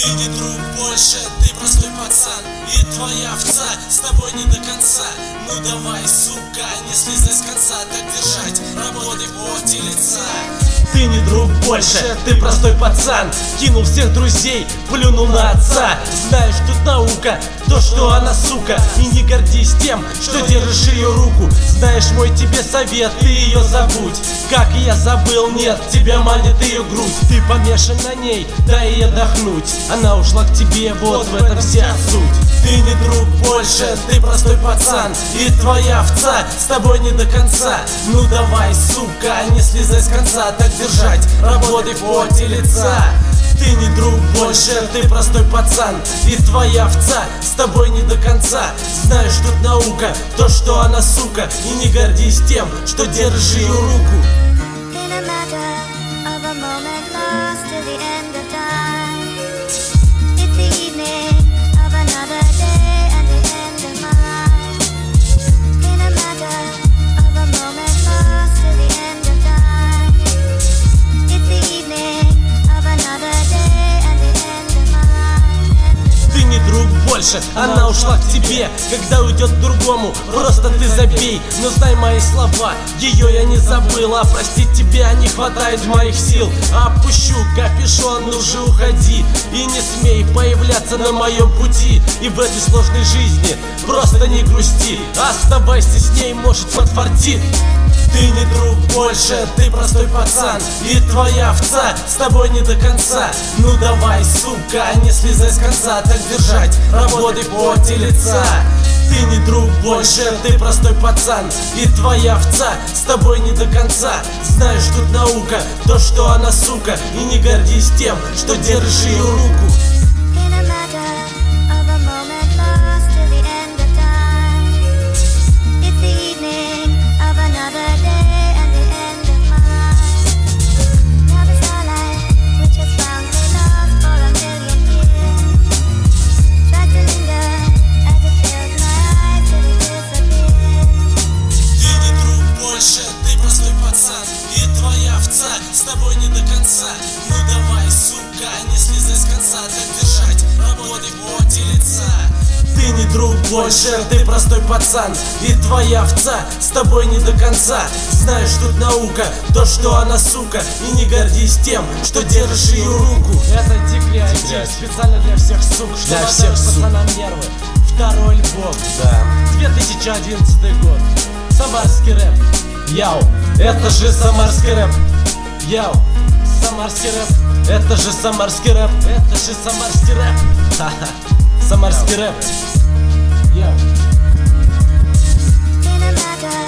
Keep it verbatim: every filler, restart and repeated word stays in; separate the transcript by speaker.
Speaker 1: Ты не друг больше, ты простой пацан. И твоя овца с тобой не до конца. Ну давай, сука, не слезай с конца. Так держать, работай в поте лица.
Speaker 2: Ты не друг больше, ты простой пацан. Кинул всех друзей, плюнул на отца. Знаешь, тут наука, то, что она сука. И не гордись тем, что держишь ее руку. Знаешь, мой тебе совет, ты ее забудь. Как и я забыл, нет, тебя манит ее грудь. Ты помешан на ней, дай ей отдохнуть. Она ушла к тебе, вот в этом вся суть.
Speaker 1: Ты не друг больше, ты простой пацан. И твоя овца с тобой не до конца. Ну давай, сука, не слезай с конца. Так держать, работай в поте лица. Ты не друг больше, ты простой пацан. И твоя овца с тобой не до конца. Знаешь, тут наука, то, что она сука. И не гордись тем, что держишь ее руку.
Speaker 2: Она ушла к тебе, когда уйдет к другому. Просто ты забей, но знай мои слова. Ее я не забыл, а простить тебя не хватает моих сил. Опущу капюшон, ну же уходи. И не смей появляться на моем пути. И в этой сложной жизни просто не грусти. Оставайся с ней, может подфартит.
Speaker 1: Ты не друг больше, ты простой пацан. И твоя овца с тобой не до конца. Ну давай, сука, не слезай с конца. Так держать, работай в поте лица. Ты не друг больше, ты простой пацан. И твоя овца с тобой не до конца. Знаешь, тут наука, то, что она сука. И не гордись тем, что держишь ее руку. И твоя овца с тобой не до конца. Ну давай, сука, не слезай с конца. Так держать, работай в поте лица. Ты не друг больше, ты простой пацан. И твоя овца с тобой не до конца. Знаешь, тут наука, то, что она сука. И не гордись тем, что держишь ее руку.
Speaker 2: Это Дикреатив, специально для всех сук, что
Speaker 1: для всех
Speaker 2: пацанам нервы. Второй альбом,
Speaker 1: да,
Speaker 2: две тысячи одиннадцатый год. Самарский рэп. Яу, это же самарский рэп. Яу, самарский рэп. Это же самарский рэп. Это же самарский рэп. Ха-ха, самарский рэп. Яу.